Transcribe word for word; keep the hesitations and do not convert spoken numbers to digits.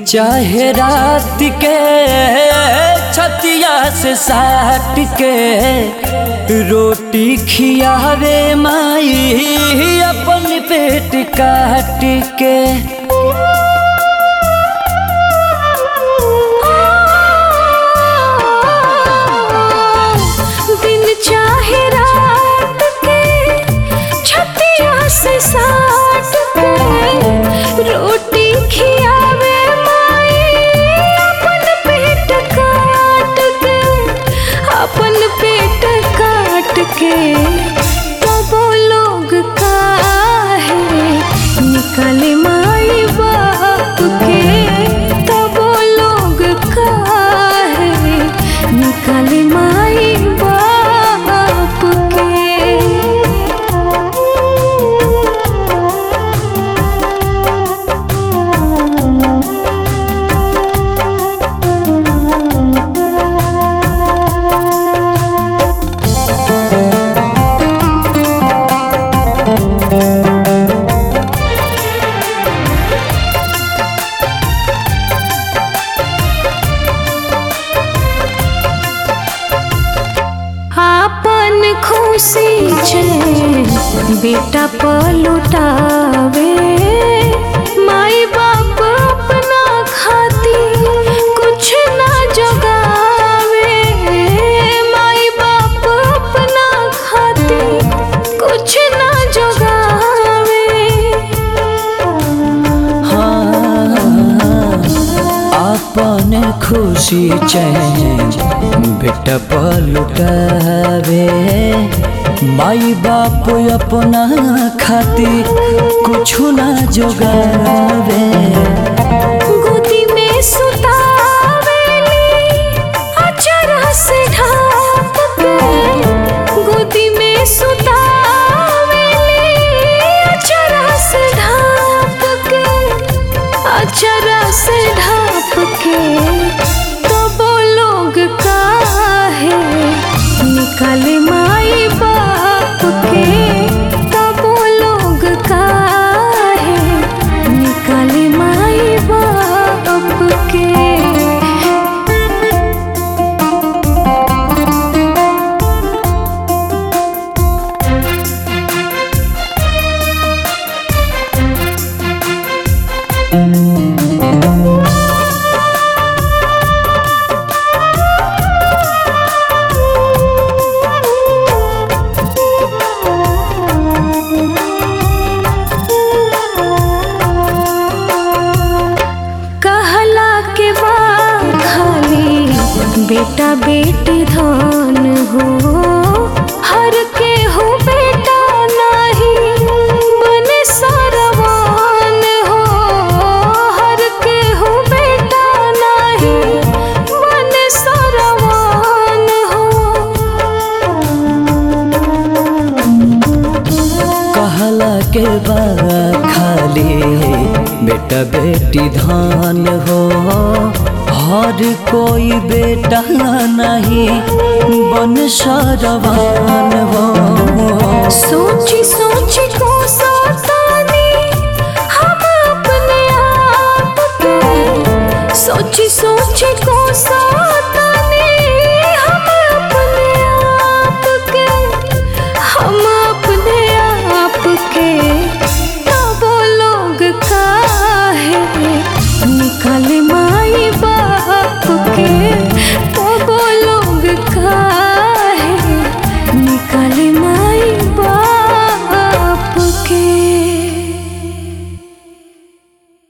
चाहे रात के छतिया से साट के रोटी खियावे माई अपन पेट काट के। दिन चाहे रात के छतिया से साट के रोटी खियावे अपन पेट काट के। तो वो लोग काहे निकाले माई बाप के, तो वो लोग काहे निकाले माई बाप के। आपन खुशी छे बेटा पलुटावे, माई बाप अपना खाती कुछ ना जगावे। माई बाप अपना खाती कुछ ना जगावे। हाँ, आपन खुशी चैन बेटा पलुटावे, माई बाप अपना खातिर कुछ ना जोगावे। गोदी में सुतावेली अचरा से ढाप के, गोदी में सुतावेली अचरा से ढाप के, अचरा से ढाप के। तो वो लोग काहे निकाले माई बाप के, तो वो लोग काहे निकाले माई बाप के। बेटा बेटी धन हो, हर के हो बेटा नहीं बने सरवान हो। हर के हो बेटा नहीं बने सरवान हो। कहला के बा खाली बेटा बेटी धन हो, हर कोई बेटा नहीं बन सरवान हो। सोची सोची